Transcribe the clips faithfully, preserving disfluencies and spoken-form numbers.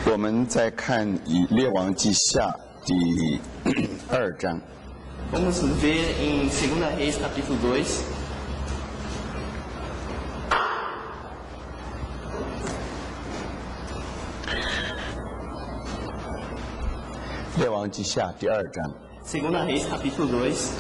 我们再看以列王记下第二章。 Vamos ver em Segunda Reis, capítulo dois. 列王记下第二章。 Segunda Reis, capítulo dois.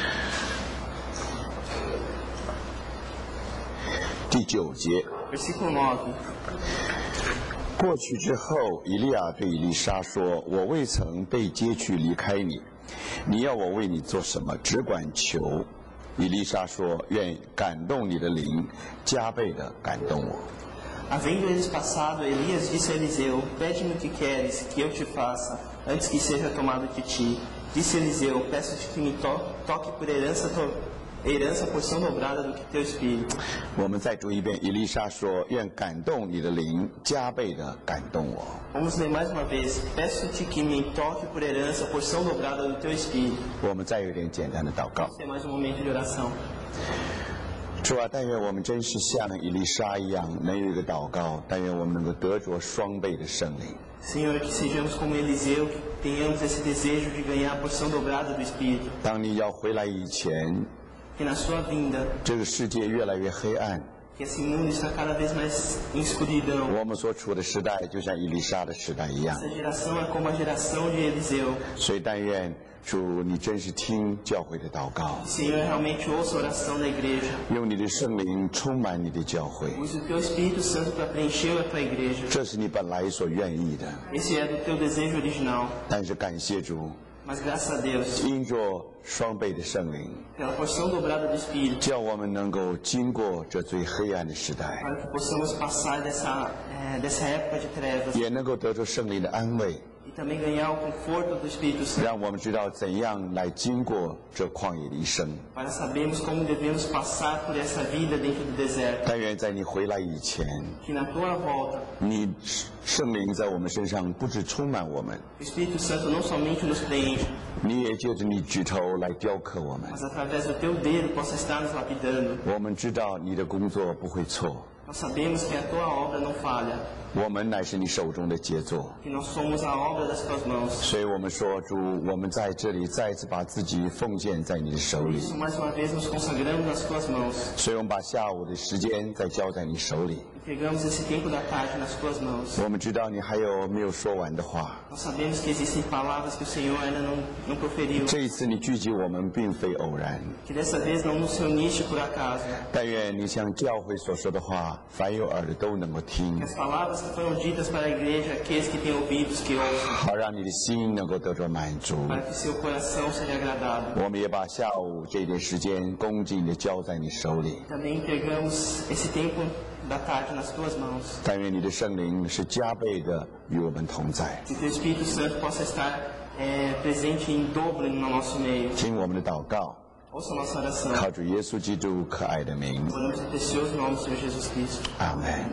第九节。 Versículo nove. 过去之后，以利亚对以利沙说：“我未曾被接去离开你，你要我为你做什么？只管求。”以利沙说：“愿感动你的灵，加倍的感动我。” Havendo eles passado, Elias disse a Eliseu: Pede-me o que queres que eu te faça, antes que seja tomado de ti. Disse Eliseu: Peço-te que me to toque por herança, to herança porção dobrada do que teu espírito. 我们再读一遍，以利沙说：“愿感动你的灵，加倍的感动我。” Vamos ler mais uma vez. Peço-te que me toque por herança porção dobrada do teu espírito. 我们再有一点简单的祷告。 Vamos ter mais um momento de oração. 主啊，但愿我们真是像以利沙一样，能有一个祷告；但愿我们能够得着双倍的圣灵。 Senhor, que sejamos como Eliseu, que tenhamos esse desejo de ganhar a porção dobrada do Espírito. 当你要回来以前， Que na sua vinda, 这个世界越来越黑暗， que esse mundo está cada vez mais em escuridão. 我们所处的时代就像以利沙的时代一样。 Essa geração é como a geração de Eliseu. 所以但愿主你真是听教会的祷告， Senhor, realmente ouça a oração da igreja. 用你的圣灵充满你的教会， Use o teu Espírito Santo para preencher a tua igreja. 这是你本来所愿意的。 Esse é do teu desejo original. 但是感谢主， Mas graças a Deus, 因着双倍的圣灵， pela porção dobrada do Espírito, 叫我们能够经过这最黑暗的时代， para que possamos passar dessa, é, dessa época de trevas 也能够得着圣灵的安慰， e também ganhar o conforto do Espírito Santo, 让我们知道怎样来经过这旷野的一生。 para sabermos como devemos passar por essa vida dentro do deserto. 但愿在你回来以前， Que na tua volta, 你圣灵在我们身上不止充满我们， o Espírito Santo não somente nos preencha, 你也借着你指头来雕刻我们。 mas através do teu dedo possa estar nos lapidando. 我们知道你的工作不会错， Nós sabemos que a tua obra não falha, 我们乃是你手中的杰作。 que nós somos a obra das tuas mãos. 所以我们说，主，我们在这里再一次把自己奉献在你的手 Por 里。 isso, mais uma vez, nos consagramos nas tuas mãos. 所以我们把下午的时间再交在你手里。 Entregamos esse tempo da tarde nas tuas mãos. 我们知道你还有没有说完的话。 Nós sabemos que existem palavras que o Senhor ainda não, não proferiu. 这一次你聚集我们，并非偶然。 Que dessa vez não nos reuniste por acaso. 但愿你向教会所说的话，凡有耳的都能够听 Que，as palavras que foram ditas para a igreja, aqueles que têm ouvidos, que ouçam, 好让你的心能够得着满足。 para que seu coração seja agradado. 我们也把下午这点时间恭敬地交在你手里。 Também entregamos esse tempo da tarde nas tuas mãos. 但愿你的圣灵是加倍的与我们同在。 Que teu Espírito Santo possa estar é, presente em dobro no nosso meio. 听我们的祷告， Ouça a nossa oração. 靠主耶稣基督可爱的名， Oramos em precioso nome do Senhor Jesus Cristo. 阿门。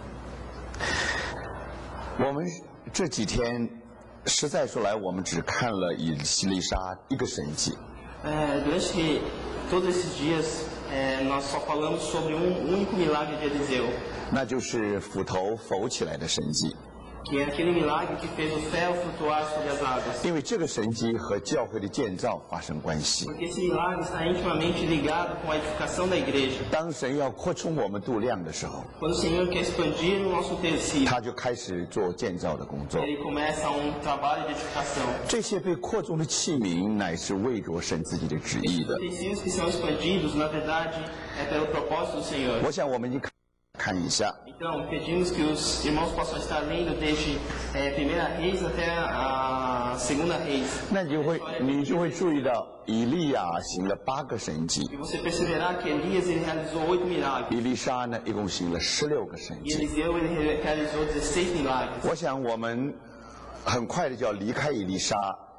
我们这几天实在说来，我们只看了以利沙一个神迹， É, durante todos esses dias, é, nós só falamos sobre um único milagre de Eliseu, 那就是斧头浮起来的神迹。 que é aquele milagre que fez o ferro flutuar sobre as águas. 因为这个神迹和教会的建造发生关系。 Porque esse milagre está intimamente ligado com a edificação da igreja. 当神要扩充我们度量的时候， Quando o Senhor quer expandir o nosso tecido, 他就开始做建造的工作。 ele começa um trabalho de edificação. 这些被扩充的器皿，乃是为着神自己的旨意的。 Tecidos que são expandidos, na verdade, é pelo propósito do Senhor. 我想我们已经看看一下， Então, pedimos que os irmãos possam estar lendo desde é, Primeira Reis até a Segunda Reis. 那你就会你就会注意到，以利亚行了八个神迹， E você perceberá que Elias ele realizou oito milagres. 以利沙呢一共行了十六个神 E 迹。 Eliseu ele realizou dezesseis milagres. 我想我们很快的就要离开以利沙，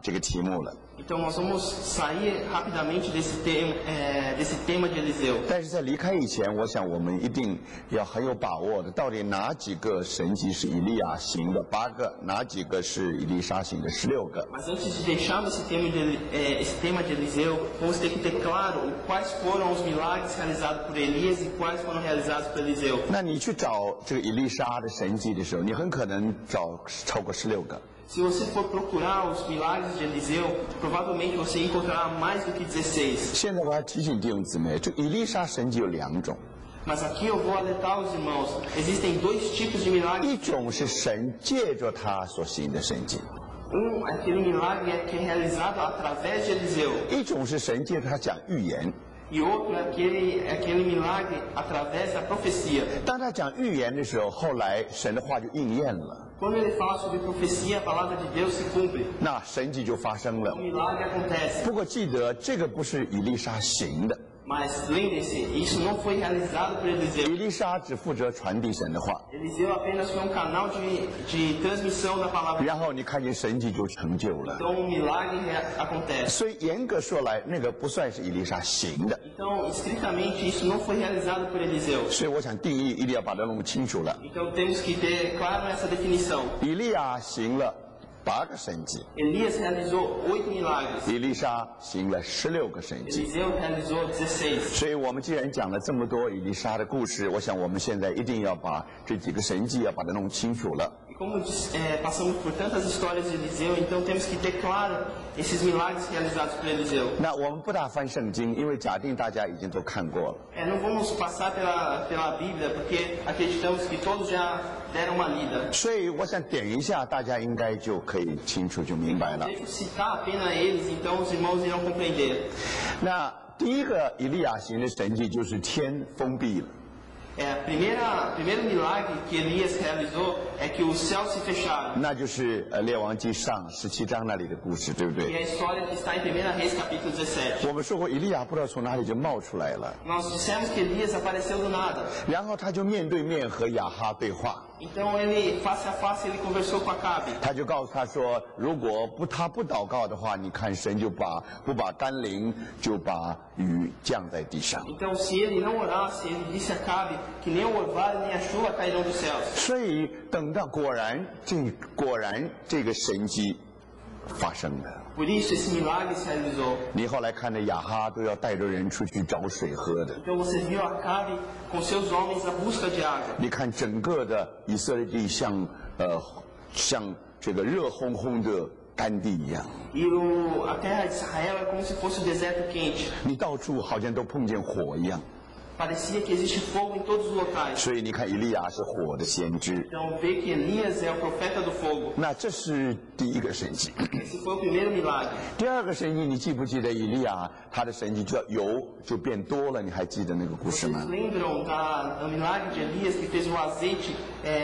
这个题目了。 Então nós vamos sair rapidamente desse tema, é, desse tema de Eliseu. 但是在离开以前，我想我们一定要很有把握的，到底哪几个神迹是以利亚行的八个，哪几个是以利沙行的十六个？ Mas antes de deixarmos esse tema de, é, esse tema de Eliseu, vamos ter que ter claro quais foram os milagres realizados por Elias e quais foram realizados por Eliseu. 那你去找这个以利沙的神迹的时候，你很可能找超过十六个。 Se você for procurar os milagres de Eliseu, provavelmente você encontrará mais do que dezesseis. 现在我还提醒弟兄姊妹，这以利沙神迹有两种， Mas aqui eu vou alertar os irmãos, existem dois tipos de milagres. 一种是神借着他所行的神迹， Um, aquele milagre é que é realizado através de Eliseu. 一种是神借着他讲预言。 E outro é aquele, é aquele milagre através da profecia. 当他讲预言的时候，后来神的话就应验了， Quando ele fala sobre profecia, a palavra de Deus se cumpre. 那神迹就发生了 O。milagre acontece. 不过记得这个不是以利沙行的， Mas lembre-se, isso não foi realizado por 以 Eliseu. 利沙只负责传递神的话， Eliseu apenas foi um canal de, de transmissão da palavra. 然后你看见神迹就成就了。 Então o milagre rea- acontece. 所以严格说来，那个不算是以利沙行的。 Então, estritamente, isso não foi realizado por Eliseu. 所以我想定义一定要把它弄清楚了。 Então temos que ter claro essa definição. 以利亚行了八个神迹， Elias realizou oito milagres. 以利沙行了十六个神迹。 Eliseu realizou dezesseis. 所以我们既然讲了这么多以利沙的故事，我想我们现在一定要把这几个神迹要把它弄清楚了。 E como é, passamos por tantas histórias de Eliseu, então temos que ter claro esses milagres realizados por Eliseu. 那我们不大翻圣经，因为假定大家已经都看过了。 É, não vamos passar pela, pela Bíblia, porque acreditamos que todos já deram uma lida. 所以我想点一下，大家应该就可以清楚就明白了。 Deixa eu citar apenas eles, então os irmãos irão compreender. 那第一个以利亚行的神迹就是天封闭了。 É, a primeira, o primeiro milagre que Elias realizou é que os céus se fecharam. 那就是呃《列王记上》十七章那里的故事，对不 E 对？ a história que está em primeira Reis, capítulo dezessete. 我们说过，以利亚不知道从哪里就冒出来了， Nós dissemos que Elias apareceu do nada. 然后他就面对面和亚哈对话， Então ele, face a face, ele conversou com Acabe. 他就告诉他说，如果不他不祷告的话，你看神就把不把甘霖，就把雨降在地上。 Então se ele não orasse, ele disse a Acabe que nem o orvalho nem a chuva cairão dos céus. 所以等到果然这果然这个神迹发生了。 Por isso esse milagre se realizou. 你后来看着亚哈都要带着人出去找水喝的， Então você viu Acabe com seus homens à busca de água. 你看整个的以色列地像呃像这个热烘烘的干地一样， E o, a terra de Israel é como se fosse o deserto quente. 你到处好像都碰见火一样。 Parecia que existe fogo em todos os locais. 所以你看，以利亚是火的先知， Então vê que Elias é o profeta do fogo. 那这是第一个神迹。 Esse foi o primeiro milagre. 第二个神迹，你记不记得以利亚他的神迹就要油就变多了？你还记得那个故事 Vocês 吗？ lembram da, do milagre de Elias que fez o azeite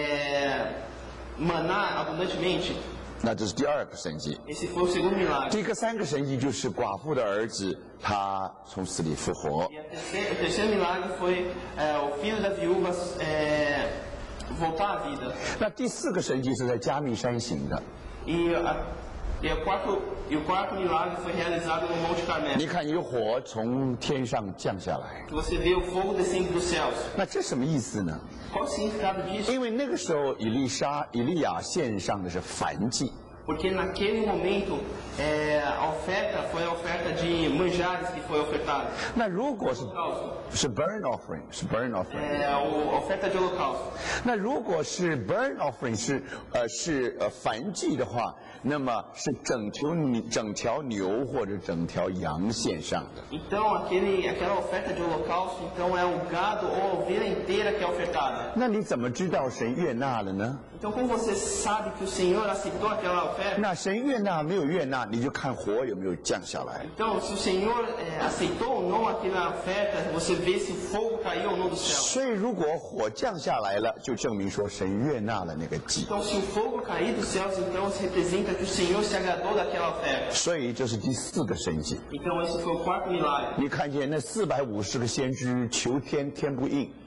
é, manar abundantemente? 那这是第二个神迹。 Esse foi o segundo milagre. 第个三个神迹就是寡妇的儿子他从死里复活。 E a terceira, o terceiro milagre foi é, o filho da viúva é, voltar à vida. 那第四个神迹是在加密山行的。 E, a, e, o quarto, e o quarto milagre foi realizado no Monte Carmelo. 你看有火从天上降下来， Você vê o fogo descendo dos céus. 那这什么意思呢？ Qual o significado disso? 因为那个时候以利沙、以利亚献上的是燔祭， Porque naquele momento é, a oferta foi a oferta de manjares que foi ofertada. 那如果是 Holocausto. 是 burn offering，是 burn offering。 É, a oferta de holocausto. 那如果是 burn offering 是呃是呃燔祭的话，那么是整条牛整条牛或者整条羊献上的。 Então aquele, aquela oferta de holocausto então é o gado ou a ovelha inteira que é ofertada. 那你怎么知道神悦纳了呢？ Então como você sabe que o Senhor aceitou aquela oferta? 那神悦纳没有悦纳，你就看火有没有降下来。 Então se o Senhor é, aceitou ou não aquela oferta, você vê se o fogo caiu ou não do céu. 所以如果火降下来了，就证明说神悦纳了那个祭。 Então se o fogo cair dos céus, então se representa que o Senhor se agradou daquela oferta. 所以这是第四个神迹。 Então esse foi o quarto milagre. 你看见那四百五十个先知求天，天不应。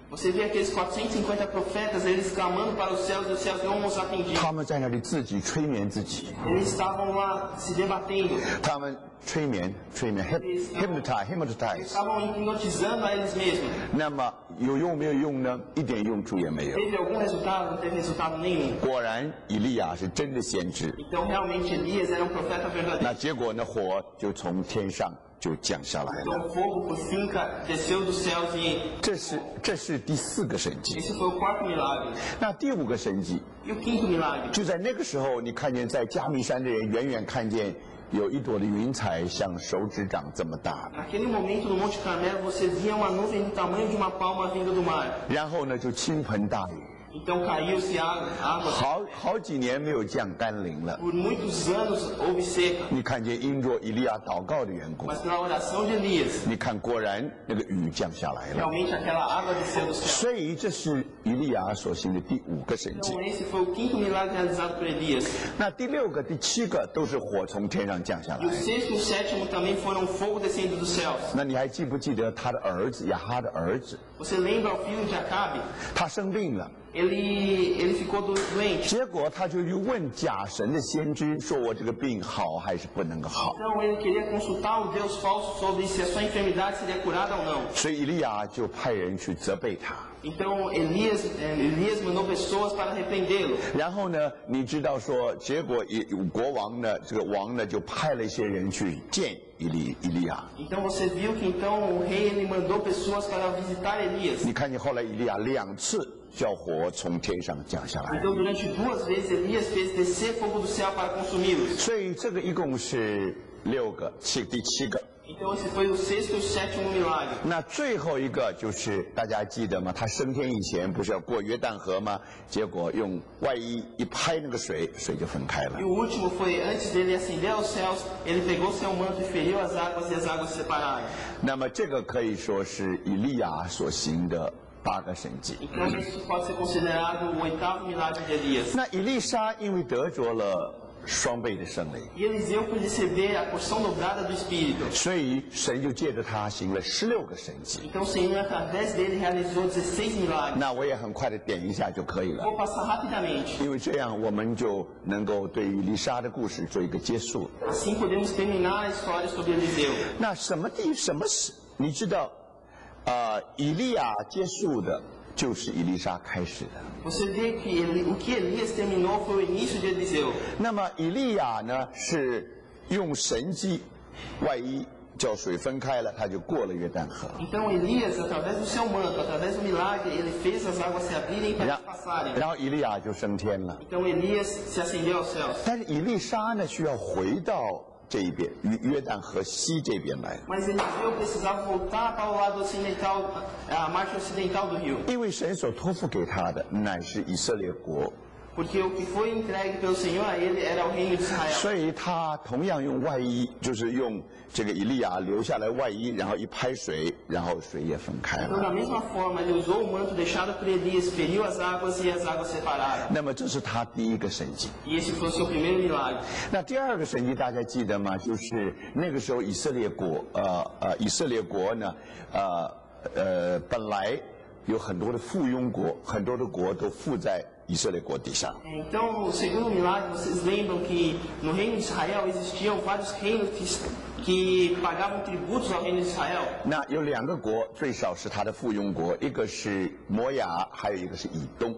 Você vê aqueles quatrocentos e cinquenta profetas, eles clamando para os céus e os céus não os atendiam. 他们在那里自己催眠自己， Eles estavam lá se debatendo. 他们催眠催眠 hypnotize hypnotize。 Estavam hipnotizando a eles mesmos. 那么有用没有用呢？一点用处也没有。 Teve algum resultado? Não teve resultado nenhum. 果然，以利亚是真的先知。 Então realmente Elias era um profeta 那 verdadeiro. 结果呢？火就从天上就降下来了。 Então o fogo por fim ca- desceu dos céus e 这是这是第四个神迹。 esse foi o quarto milagre. 那第五个神迹， E o quinto milagre? 就在那个时候，你看见在加密山的人远远看见有一朵的云彩，像手指掌这么大。 Naquele momento no Monte Carmelo você via uma nuvem do tamanho de uma palma vindo do mar. 然后呢，就倾盆大雨， Então caiu-se água, água. 好好几年没有降甘霖了。 Por muitos anos houve seca, 你看见因着以利亚祷告的缘故， mas pela oração de Elias, 你看果然那个雨降下来了。 realmente aquela água desceu do céu. 所以这是以利亚所行的第五个神迹。 Então esse foi o quinto milagre realizado por Elias. 那第六个、第七个都是火从天上降下 E o 来。 sexto e o sétimo também foram fogo descendo dos céus. 那你还记不记得他的儿子亚哈的儿子？ Você lembra o filho de Acabe? 他生病了， Ele, ele ficou do- doente. 结果他就去问假神的先知，说我这个病好还是不能够好？ Então ele queria consultar o Deus falso sobre se a sua enfermidade seria curada ou não. 所以以利亚就派人去责备他。 Então Elias, eh, Elias mandou pessoas para repreendê-lo. 然后呢，你知道说，结果以国王呢，这个王呢就派了一些人去见以利以利亚。 Então você viu que então o rei ele mandou pessoas para visitar Elias. 你看见后来以利亚两次叫火从天上降下来， Então durante duas vezes Elias fez descer fogo do céu para consumi-los. 所以这个一共是六个，七第七个。 Então esse foi o sexto e o sétimo milagre. 那最后一个就是大家记得吗？他升天以前不是要过约旦河吗？结果用外衣一拍那个水，水就分开了 E。o último foi antes dele ascender aos céus, ele pegou seu manto e feriu as águas e as águas se separaram. 那么这个可以说是以利亚所行的八个神迹。 Então isso pode ser considerado o oitavo milagre de Elias. 那以利沙因为得着了双倍的圣灵， E Eliseu por receber a porção dobrada do Espírito. 所以神就借着他行了十六个神迹。 Então o Senhor, através dele, realizou dezesseis milagres. 那我也很快的点一下就可以了， Vou passar rapidamente. 因为这样我们就能够对以利沙的故事做一个结束。 Assim podemos terminar a história sobre Eliseu. 那什么地什么事？你知道，呃，以利亚结束的，就是以利沙开始的。 Você vê que ele, o que Elias terminou foi o início de Eliseu. 那么以利亚呢，是用神迹，万一叫水分开了，他就过了约旦河。 Então Elias, através do seu manto, através do milagre, ele fez as águas se abrirem para 然 eles passarem. 然后以利亚就升天了。 Então Elias se ascendeu aos céus. 但是以利沙呢，需要回到这一边约约旦河西这边来， Mas Eliseu precisava voltar para o lado ocidental, a margem ocidental do rio. 因为神所托付给他的乃是以色列国， Porque o que foi entregue pelo Senhor a ele era o reino de Israel. 所以他同样用外衣，就是用这个以利亚留下来外衣，然后一拍水，然后水也分开 Então, 了。 da mesma forma, ele usou o manto deixado por Elias, feriu as águas e as águas separaram. 那么这是他第一个神迹。 E esse foi o seu primeiro milagre. 那第二个神迹大家记得吗？就是那个时候以色列国，呃呃，以色列国呢，呃呃，本来有很多的附庸国，很多的国都附在以色列国底下。 Então, o segundo milagre, vocês lembram que no reino de Israel existiam vários reinos que, que pagavam tributos ao reino de Israel. 那有两个国最少是他的附庸国，一个是摩亚，还有一个是以东。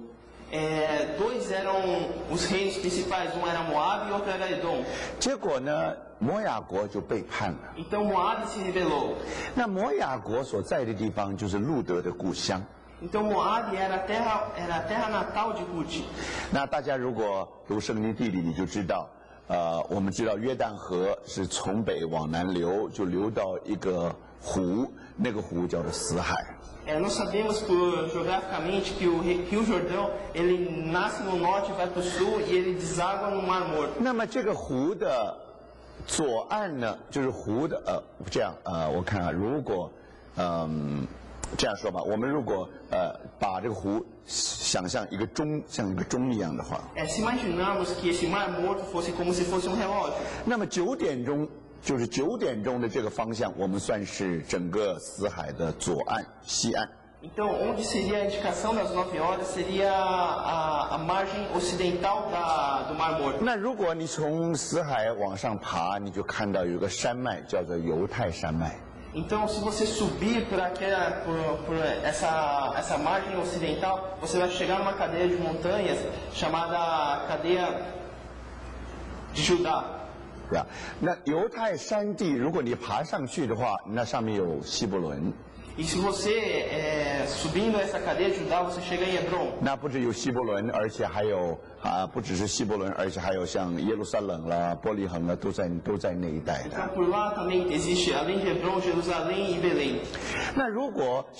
É, dois eram os reinos principais, um era Moab e outro era Edom. 结果呢，摩亚国就背叛了。 Então Moab se rebelou. 那摩亚国所在的地方就是路德的故乡。 Então Moab era a terra, era a terra natal de Ruth. 那大家如果读圣经地理，你就知道，呃，我们知道约旦河是从北往南流，就流到一个湖，那个湖叫做死海。 É, nós sabemos por, geograficamente que o Rio Jordão ele nasce no norte, vai para o sul e ele deságua no Mar Morto. 那么这个湖的左岸呢，就是湖的呃，这样呃，我看啊，如果嗯、这样说吧，我们如果呃把这个湖想象一个钟，像一个钟一样的话， É, se imaginarmos que esse Mar Morto fosse como se fosse um relógio. 那么九点钟就是九点钟的这个方向，我们算是整个死海的左岸、西岸。 Então, onde seria a indicação das nove horas seria a, a margem ocidental da, do Mar Morto. 那如果你从死海往上爬，你就看到有个山脉叫做犹太山脉。 Então, se você subir por, aquela, por, por essa, essa margem ocidental, você vai chegar numa cadeia de montanhas chamada cadeia de Judá. 对吧？那犹太山地，如果你爬上去的话，那上面有希伯伦。 E se você, é, subindo essa cadeia de Judá, você chega em Hebron. 那不只有希伯伦，而且还有啊，不只是希伯伦，而且还有像耶路撒冷啦、伯利恒啦，都在都在那一带的。 Então, por lá também existe, além de Hebron, Jerusalém e Belém. 那如果